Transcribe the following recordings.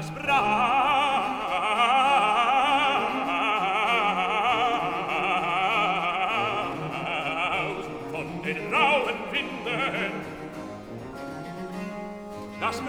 das Braus von den rauen Winden, das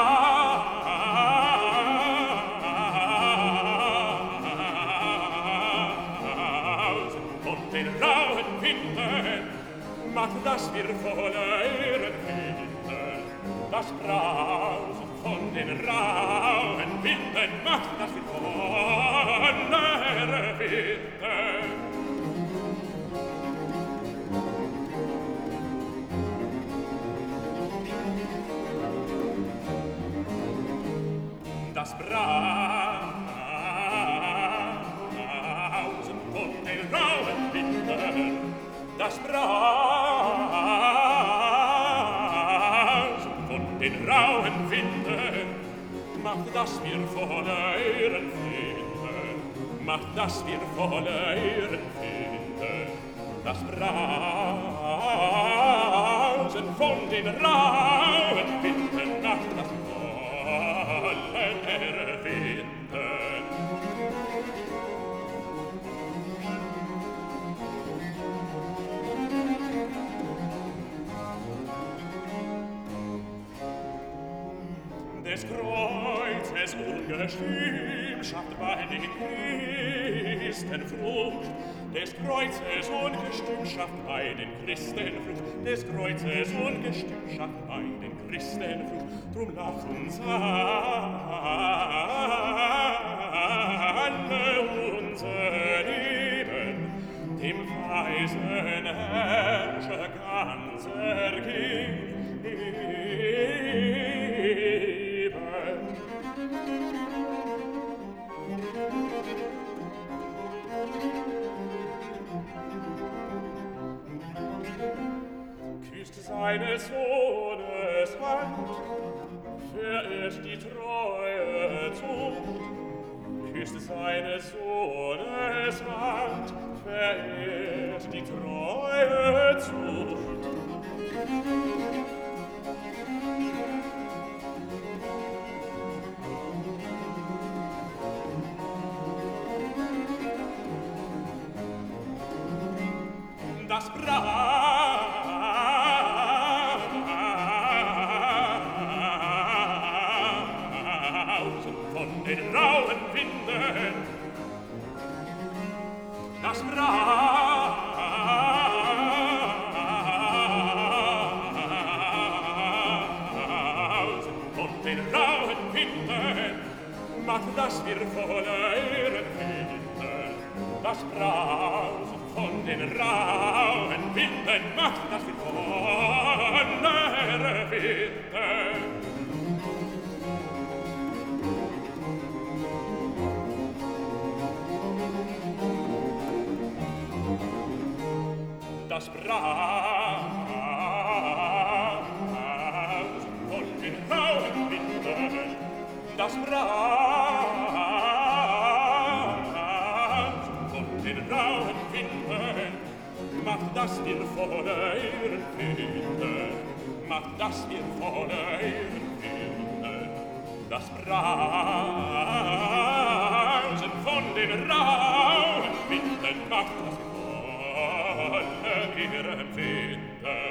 Braus von den rauen Winden macht, dass wir voller Ehren finden. Das Braus von den rauen Winden macht, dass wir voller Ehren finden. Das Brausen von den rauen Winden, das Brausen von den rauen Winden macht, dass wir voller Ehren finden, macht, dass wir voller Ehren finden. Das Brausen von den rauen Winden macht, dass wir des Kreuzes ungestüm schafft bei den Christen Frucht. Des Kreuzes ungestüm schafft bei den Christen Frucht. Des Kreuzes ungestüm schafft bei den Christen Frucht. Drum lassen alle unser Leben dem weisen Herrscher ganz ergeben. Küsst seines Sohnes Hand, verehrt die treue Zucht. Küsst seines Sohnes Hand, verehrt die treue Zucht. Das Brausen von den rauen Winden, das Brausen von den rauen Winden macht, dass wir voller Ehren finden. Das Brausen von den rauen Winden macht, dass wir voller Ehren finden. Das Brausen von den rauen Winden, das Brausen von den rauen Winden macht, dass wir voller Ehren finden, macht, dass wir voller Ehren finden. Das Brausen von den rauen Winden macht, dass wir voller Ehren finden.